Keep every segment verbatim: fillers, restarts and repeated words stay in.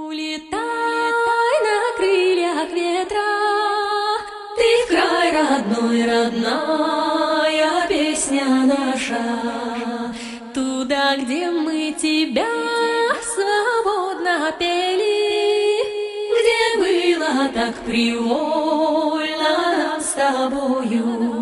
Улетай на крыльях ветра, ты в край родной, родная песня наша. Туда, где мы тебя свободно пели, где было так привольно нам с тобою.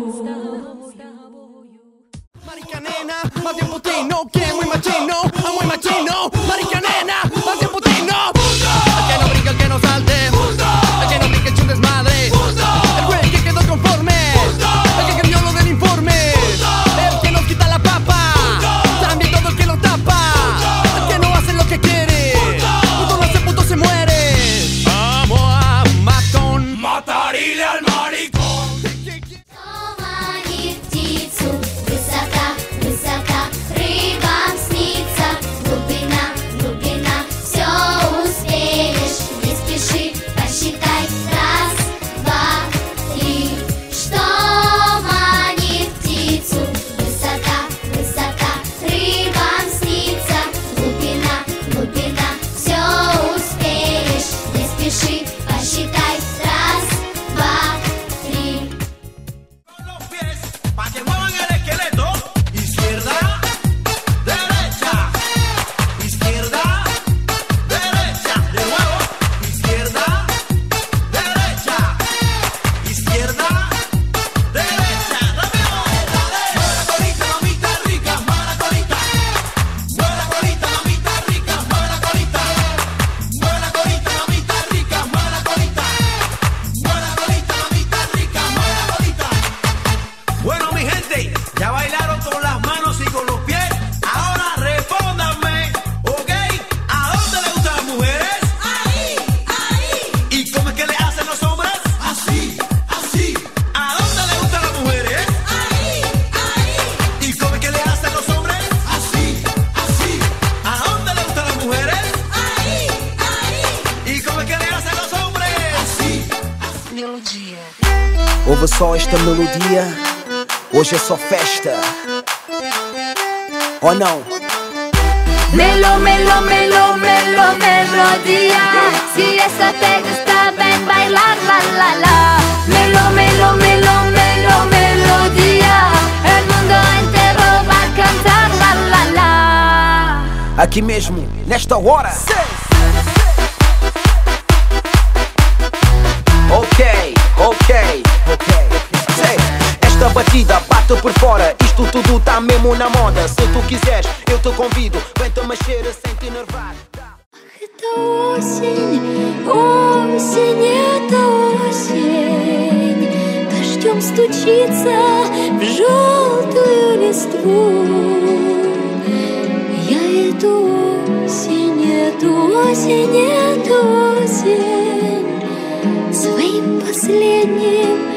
Marica nena, más bien putino, que muy machino, a muy machino. Marica nena, más bien putino. El que no brinca, el que no salte, el que no brinca, echa un desmadre. El güey que quedó conforme, el que cambió lo del informe, el que nos quita la papa, también todo el que lo tapa, el que no hace lo que quiere, puto no hace, puto se muere. Vamos a matón, matarile al maricón. Ya bailaron con las manos y con los pies. Ahora respóndanme, ¿ok? ¿A dónde le gustan las mujeres? Ahí, ahí. ¿Y cómo es que le hacen los hombres? Así, así. ¿A dónde le gustan las mujeres? Ahí, ahí. ¿Y cómo es que le hacen los hombres? Así, así. ¿A dónde le gustan las mujeres? Ahí, ahí. ¿Y cómo es que le hacen los hombres? Así, así. Melodia. Ouve só esta melodia. Hoje é só festa, ou não? Melo, melo, melo, melo, melodía. Si esa te gusta, ven bailar, la, la, la. Melo, melo, melo, melo, melodía. El mundo entero va a cantar, la, la, la. Aqui mesmo, nesta hora. Ok, ok, ok. Sei. Esta batida bate por fora, isto tudo tá mesmo na moda. Se tu quiseres, eu te convido, vem-te mexer sem te enervar. Это осень, осень, это осень. Дождем стучится в желтую листву. Я эту осень, эту осень, эту осень своим последним